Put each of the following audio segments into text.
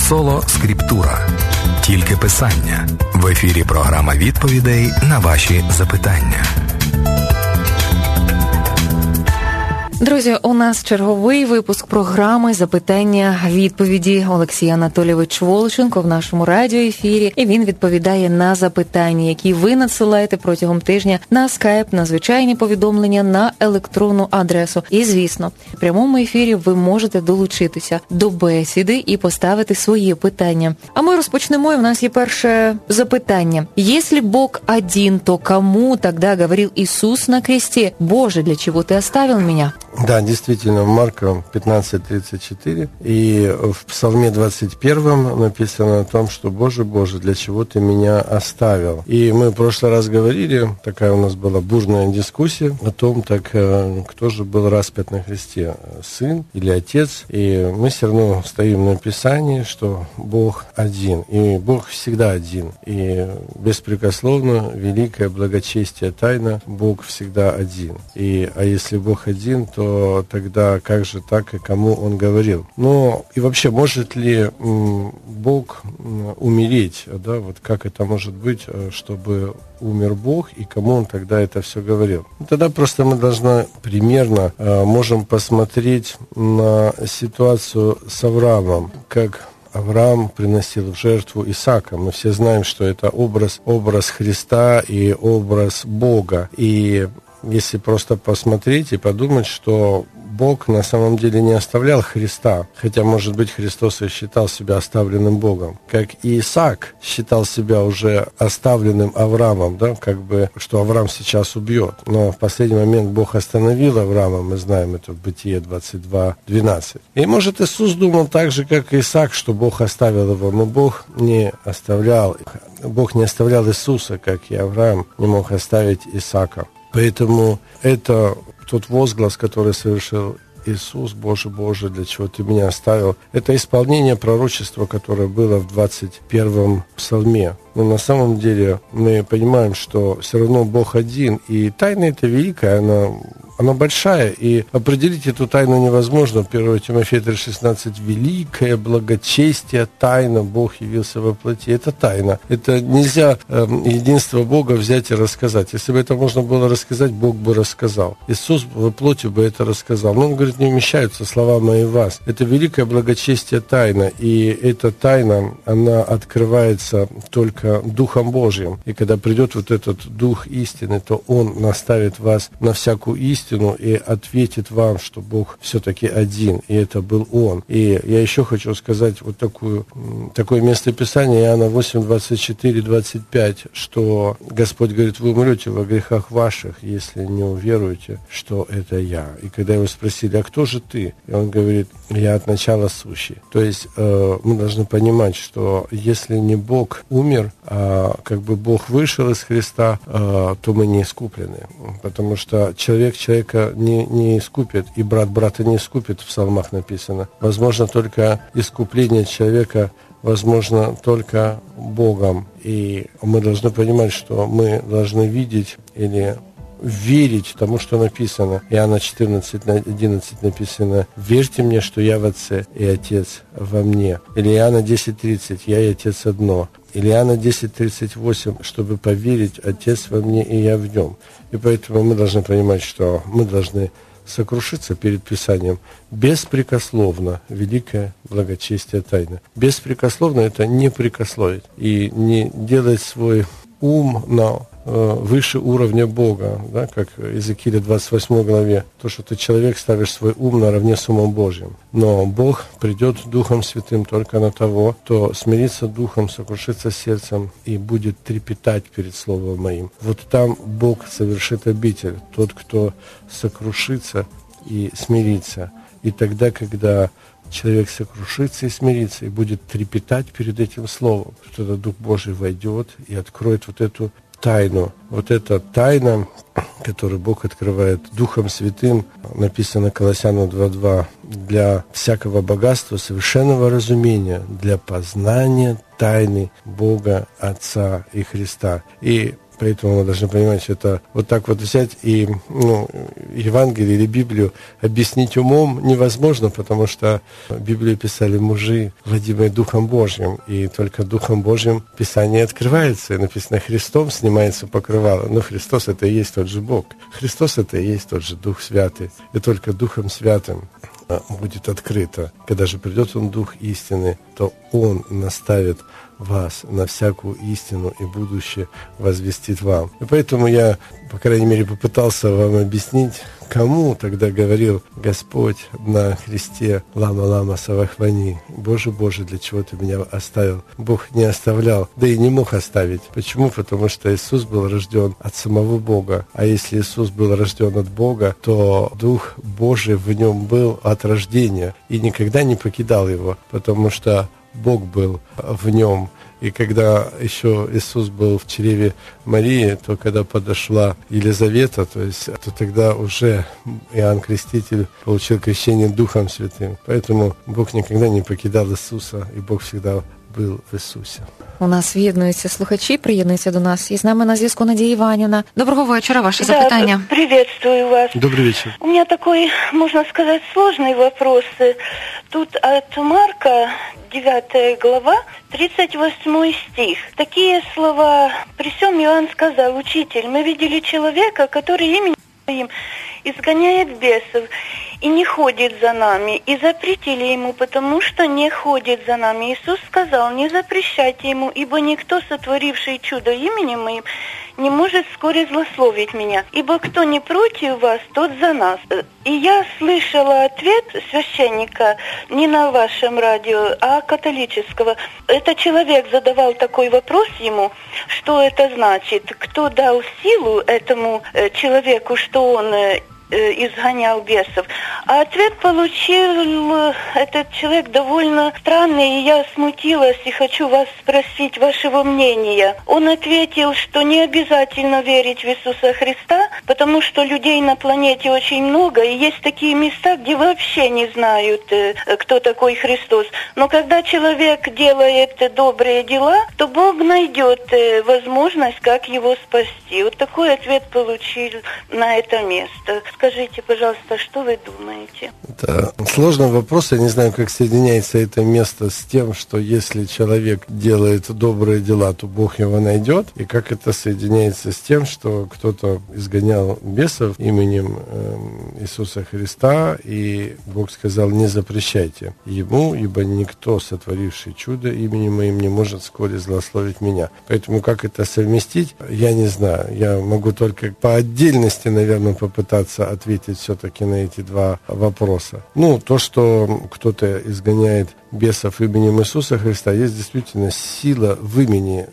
Соло Скриптура. Тільки писання. В ефірі програма відповідей на ваші запитання. Друзі, у нас черговий випуск програми «Запитання-відповіді». Олексій Анатолійович Волченко в нашому радіоефірі. І він відповідає на запитання, які ви надсилаєте протягом тижня на скайп, на звичайні повідомлення, на електронну адресу. І, звісно, в прямому ефірі ви можете долучитися до бесіди і поставити свої питання. А ми розпочнемо, і в нас є перше запитання. «Если Бог один, то кому тогда говорил Иисус на кресте? Боже, для чего ты оставил меня?» Да, действительно, в Марка 15:34 и в Псалме 21 написано о том, что «Боже, Боже, для чего ты меня оставил?» И мы в прошлый раз говорили, такая у нас была бурная дискуссия о том, так кто же был распят на кресте, сын или отец. И мы все равно стоим на Писании, что Бог один, и Бог всегда один. И беспрекословно, великое благочестие тайна, Бог всегда один. А если Бог один, то тогда как же так и кому он говорил? Ну, и вообще, может ли Бог умереть? Да? Вот как это может быть, чтобы умер Бог, и кому он тогда это все говорил? Тогда просто мы должны примерно можем посмотреть на ситуацию с Авраамом, как Авраам приносил в жертву Исаака. Мы все знаем, что это образ Христа и образ Бога. И если просто посмотреть и подумать, что Бог на самом деле не оставлял Христа, хотя, может быть, Христос и считал себя оставленным Богом, как и Исаак считал себя уже оставленным Авраамом, да, как бы, что Авраам сейчас убьет. Но в последний момент Бог остановил Авраама, мы знаем это в Бытие 22:12. И, может, Иисус думал так же, как и Исаак, что Бог оставил его, но Бог не оставлял Иисуса, как и Авраам не мог оставить Исаака. Поэтому это тот возглас, который совершил Иисус: «Боже, Боже, для чего ты меня оставил?» Это исполнение пророчества, которое было в 21-м псалме. Но на самом деле мы понимаем, что все равно Бог один, и тайна эта великая, она большая, и определить эту тайну невозможно. 1 Тимофея 3:16: «Великое благочестие, тайна, Бог явился во плоти». Это тайна. Это нельзя единство Бога взять и рассказать. Если бы это можно было рассказать, Бог бы рассказал. Иисус во плоти бы это рассказал. Но Он говорит: «Не вмещаются слова мои в вас». Это великое благочестие тайна, и эта тайна, она открывается только Духом Божьим. И когда придет вот этот Дух истины, то Он наставит вас на всякую истину и ответит вам, что Бог все-таки один, и это был Он. И я еще хочу сказать вот такое местописание, Иоанна 8:24-25, что Господь говорит: «Вы умрете во грехах ваших, если не уверуете, что это Я». И когда его спросили: «А кто же ты?» И он говорит: «Я от начала сущий». То есть мы должны понимать, что если не Бог умер, а как бы Бог вышел из Христа, то мы не искуплены. Потому что человек человека не искупит, и брат брата не искупит, в псалмах написано. Возможно только искупление человека, возможно только Богом. И мы должны понимать, что мы должны видеть или верить тому, что написано. Иоанна 14:11 написано: «Верьте мне, что я в Отце, и Отец во мне». Или Иоанна 10:30: «Я и Отец одно». Или Иоанна 10:38: «Чтобы поверить, Отец во мне, и я в нем». И поэтому мы должны понимать, что мы должны сокрушиться перед Писанием. Беспрекословно великое благочестие тайна. Беспрекословно — это не прекословить и не делать свой ум на выше уровня Бога, да, как в Иезекииле 28 главе, то, что ты, человек, ставишь свой ум наравне с умом Божьим. Но Бог придет Духом Святым только на того, кто смирится духом, сокрушится сердцем и будет трепетать перед Словом Моим. Вот там Бог совершит обитель, тот, кто сокрушится и смирится. И тогда, когда человек сокрушится и смирится, и будет трепетать перед этим Словом, тогда Дух Божий войдет и откроет вот эту тайну. Вот эта тайна, которую Бог открывает Духом Святым, написано Колоссянам 2:2, для всякого богатства, совершенного разумения, для познания тайны Бога, Отца и Христа. И Поэтому мы должны понимать, что это вот так вот взять и Евангелие или Библию объяснить умом невозможно, потому что Библию писали мужи, водимые Духом Божьим, и только Духом Божьим Писание открывается, и написано: Христом снимается покрывало. Но Христос — это и есть тот же Бог. Христос — это и есть тот же Дух Святый. И только Духом Святым будет открыто. Когда же придет Он, Дух истины, то Он наставит вас на всякую истину и будущее возвестит вам. И поэтому я, по крайней мере, попытался вам объяснить, кому тогда говорил Господь на кресте: «Лама, лама, савахвани». «Боже, Боже, для чего ты меня оставил?» Бог не оставлял, да и не мог оставить. Почему? Потому что Иисус был рожден от самого Бога. А если Иисус был рожден от Бога, то Дух Божий в нем был от рождения и никогда не покидал его, потому что Бог был в нем. И когда еще Иисус был в чреве Марии, то когда подошла Елизавета, то тогда уже Иоанн Креститель получил крещение Духом Святым. Поэтому Бог никогда не покидал Иисуса, и Бог всегда был в Иисусе. У нас віднуються слухачі, приєднуються до нас. І з нами на зв'язку Надія Іванівна. Доброго вечора, ваше запитання. Приветствую вас. Добрый вечер. У меня такой, можно сказать, сложный вопрос. Тут от Марка, 9 глава, 38 стих. Такие слова: «При сем Иоанн сказал: Учитель, мы видели человека, который именем Твоим изгоняет бесов и не ходит за нами, и запретили ему, потому что не ходит за нами». Иисус сказал: «Не запрещайте ему, ибо никто, сотворивший чудо именем Моим, не может вскоре злословить меня, ибо кто не против вас, тот за нас». И я слышала ответ священника не на вашем радио, а католического. Этот человек задавал такой вопрос ему: что это значит, кто дал силу этому человеку, что он изгонял бесов. А ответ получил этот человек довольно странный, и я смутилась и хочу вас спросить вашего мнения. Он ответил, что не обязательно верить в Иисуса Христа, потому что людей на планете очень много, и есть такие места, где вообще не знают, кто такой Христос. Но когда человек делает добрые дела, то Бог найдет возможность, как его спасти. Вот такой ответ получил на это место. Скажите, пожалуйста, что вы думаете? Это сложный вопрос. Я не знаю, как соединяется это место с тем, что если человек делает добрые дела, то Бог его найдет. И как это соединяется с тем, что кто-то изгонял бесов именем Иисуса Христа, и Бог сказал: не запрещайте ему, ибо никто, сотворивший чудо именем Моим, не может вскоре злословить меня. Поэтому как это совместить, я не знаю. Я могу только по отдельности, наверное, попытаться ответить все-таки на эти два вопроса. То, что кто-то изгоняет бесов именем Иисуса Христа, есть действительно сила в имени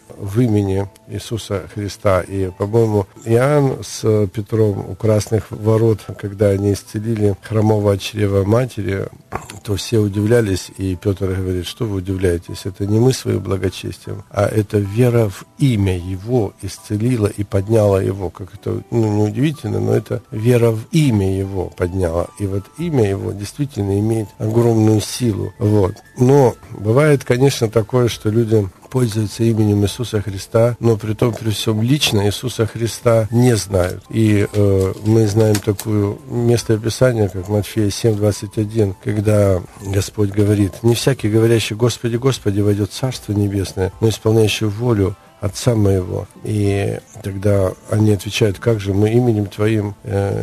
Иисуса Христа. И, по-моему, Иоанн с Петром у Красных ворот, когда они исцелили хромого от чрева матери, то все удивлялись, и Петр говорит: что вы удивляетесь? Это не мы своим благочестием, а это вера в имя Его исцелила и подняла его. Как это неудивительно, но это вера в имя Его подняла. И вот имя Его действительно имеет огромную силу. Но бывает, конечно, такое, что люди пользуются именем Иисуса Христа, но при том, при всем, лично Иисуса Христа не знают. И мы знаем такое местописание, как Матфея 7:21, когда Господь говорит: «Не всякий, говорящий: Господи, Господи, войдет в Царство Небесное, но исполняющий волю Отца Моего». И тогда они отвечают: как же мы именем Твоим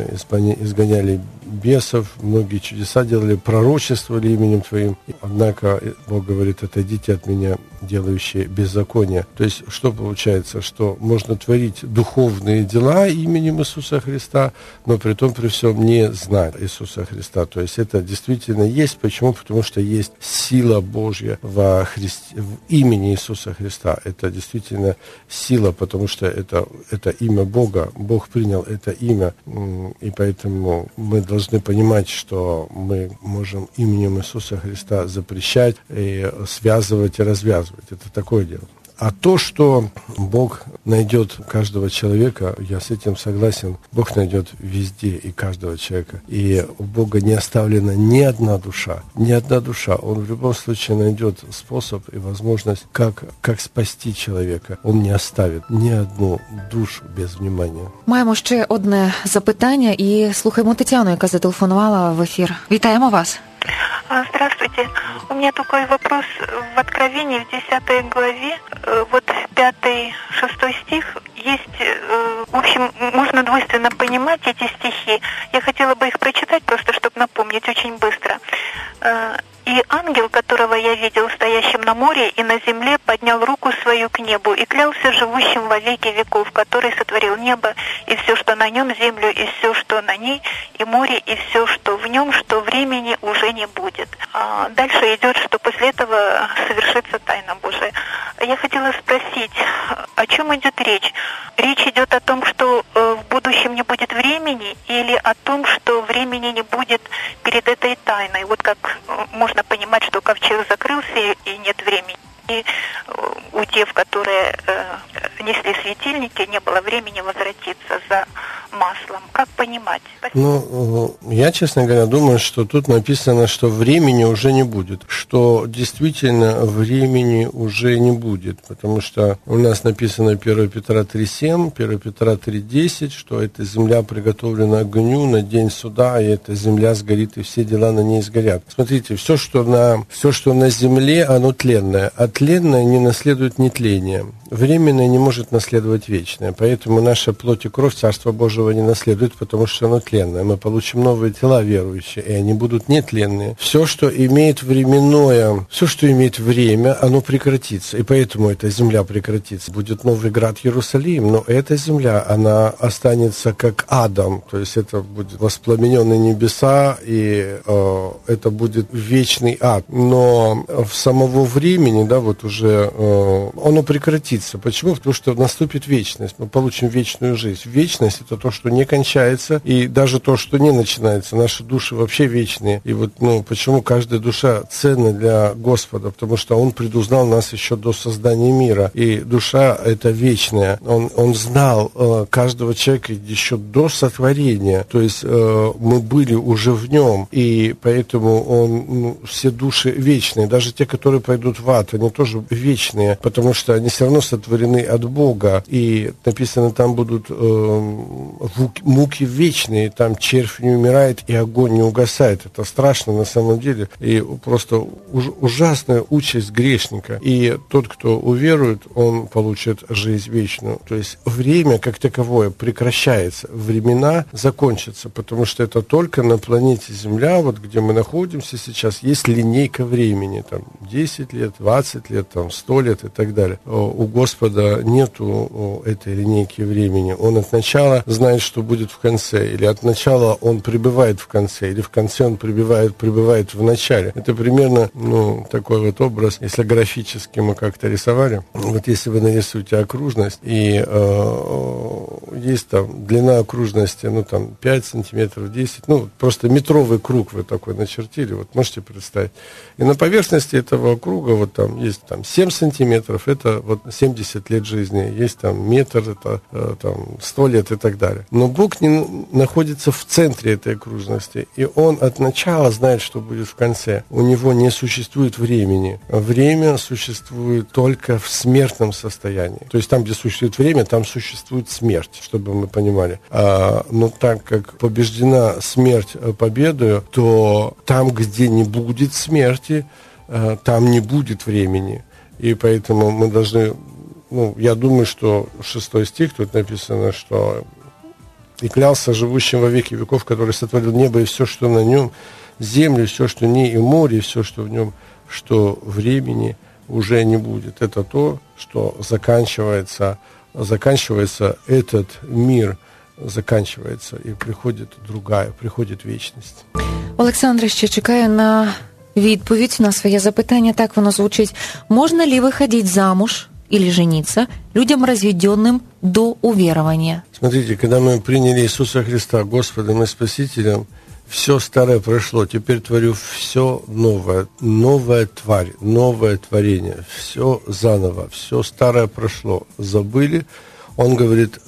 изгоняли бесов, многие чудеса делали, пророчествовали именем Твоим. Однако Бог говорит: отойдите от меня, делающие беззаконие. То есть, что получается? Что можно творить духовные дела именем Иисуса Христа, но при том, при всем, не знать Иисуса Христа. То есть, это действительно есть. Почему? Потому что есть сила Божья в имени Иисуса Христа. Это действительно сила, потому что это имя Бога. Бог принял это имя, и поэтому мы должны понимать, что мы можем именем Иисуса Христа запрещать, и связывать и развязывать. Это такое дело. А то, что Бог найдет каждого человека, я с этим согласен. Бог найдет везде и каждого человека. И у Бога не оставлена ни одна душа. Ни одна душа. Он в любом случае найдет способ и возможность, как спасти человека. Он не оставит ни одну душу без внимания. Маємо ще одне запитання і слухаємо Тетяну, яка зателефонувала в ефір. Вітаємо вас. Здравствуйте. У меня такой вопрос. В Откровении, в 10 главе, вот 5-6 стих, есть, в общем, можно двойственно понимать эти стихи. Я хотела бы их прочитать, просто чтобы напомнить очень быстро. «И ангел, которого я видел стоящим на море и на земле, поднял руку свою к небу и клялся живущим во веки веков, который сотворил небо и все, что на нем, землю и все, что на ней, и море и все, что в нем, что времени уже не будет». Дальше идет, что после этого совершится тайна Божия. Я хотела спросить, о чем идет речь? Речь идет о том, что в будущем не будет времени, или о том, что времени не будет перед этой тайной? Вот как можно понимать, что ковчег закрылся и нет времени. И у дев, которые несли светильники, не было времени возвратиться за маслом. Как понимать? Ну, я, честно говоря, думаю, что тут написано, что времени уже не будет. Что действительно времени уже не будет. Потому что у нас написано 1 Петра 3,7, 1 Петра 3,10, что эта земля приготовлена огню на день суда, и эта земля сгорит, и все дела на ней сгорят. Смотрите, все, что на земле, оно тленное. А тленное не наследует нетление. Временное не может наследовать вечное. Поэтому наша плоть и кровь Царства Божьего не наследует, потому что оно тленное. Мы получим новые тела верующие, и они будут нетленные. Все, что имеет временное, все, что имеет время, оно прекратится. И поэтому эта земля прекратится. Будет новый град Иерусалим, но эта земля, она останется как Адам. То есть это будет воспламененные небеса, и это будет вечный ад. Но в самого времени, да, вот уже оно прекратится. Почему? Потому что наступит вечность. Мы получим вечную жизнь. Вечность – это то, что не кончается, и даже то, что не начинается. Наши души вообще вечные. И вот, почему каждая душа ценна для Господа? Потому что Он предузнал нас еще до создания мира. И душа – это вечная. Он знал каждого человека еще до сотворения. То есть мы были уже в Нем. И поэтому все души вечные. Даже те, которые пойдут в ад, они тоже вечные. Потому что они все равно сотворены от Бога, и написано, там будут муки вечные, там червь не умирает и огонь не угасает. Это страшно на самом деле, и просто ужасная участь грешника. И тот, кто уверует, он получит жизнь вечную. То есть время как таковое прекращается, времена закончатся, потому что это только на планете Земля, вот где мы находимся сейчас, есть линейка времени, там 10 лет, 20 лет, там 100 лет и так далее. У Господа нету этой линейки времени. Он от начала знает, что будет в конце. Или от начала он пребывает в конце. Или в конце он пребывает в начале. Это примерно, такой вот образ, если графически мы как-то рисовали. Вот если вы нарисуете окружность, и есть там длина окружности, 5 сантиметров, 10, просто метровый круг вы такой начертили, вот можете представить. И на поверхности этого круга вот там есть 7 сантиметров, это вот 70 лет жизни, есть там метр, это 100 лет и так далее. Но Бог не находится в центре этой окружности, и Он от начала знает, что будет в конце. У Него не существует времени. Время существует только в смертном состоянии. То есть там, где существует время, там существует смерть, чтобы мы понимали. Но так как побеждена смерть победою, то там, где не будет смерти, там не будет времени. И поэтому мы должны, я думаю, что 6 стих, тут написано, что «И клялся живущим во веки веков, который сотворил небо и все, что на нем, землю, все, что в ней, и море, и все, что в нем, что времени уже не будет». Это то, что заканчивается этот мир, заканчивается, и приходит вечность. Олександр ще чекає на відповідь на своє запитання. Так воно звучить. Можно ли выходить замуж или жениться людям разведенным до уверования? Смотрите, когда мы приняли Иисуса Христа Господом и Спасителем, все старое прошло, теперь творю все новое, новая тварь, новое творение, все заново, все старое прошло, забыли. Он говорит,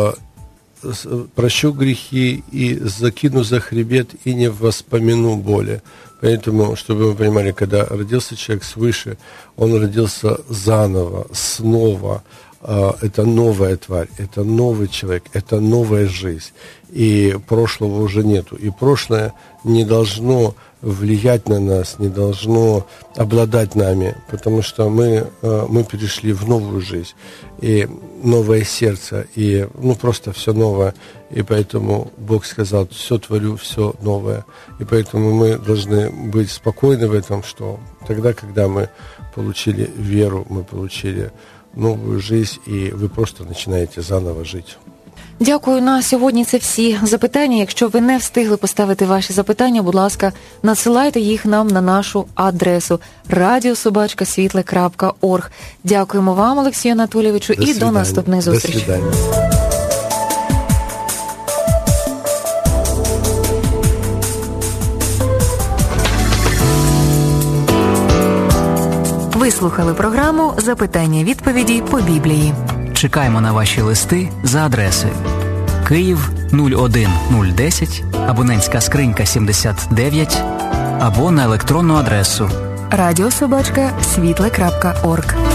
прощу грехи и закину за хребет и не воспомяну более. Поэтому, чтобы вы понимали, когда родился человек свыше, он родился заново, снова. Это новая тварь, это новый человек, это новая жизнь. И прошлого уже нету. И прошлое не должно влиять на нас, не должно обладать нами, потому что мы перешли в новую жизнь. И новое сердце, и просто все новое. И поэтому Бог сказал, все творю, все новое. И поэтому мы должны быть спокойны в этом, что тогда, когда мы получили веру, мы получили новую жизнь, і ви просто починаєте заново жити. Дякую. На сьогодні це всі запитання. Якщо ви не встигли поставити ваші запитання, будь ласка, надсилайте їх нам на нашу адресу radio@світле.орг. Дякуємо вам, Олексію Анатолійовичу, і до наступних зустрічей. До свидання. Ви слухали програму «Запитання-відповіді по Біблії». Чекаємо на ваші листи за адресою Київ 01010, абонентська скринька 79, або на електронну адресу radio@світле.орг.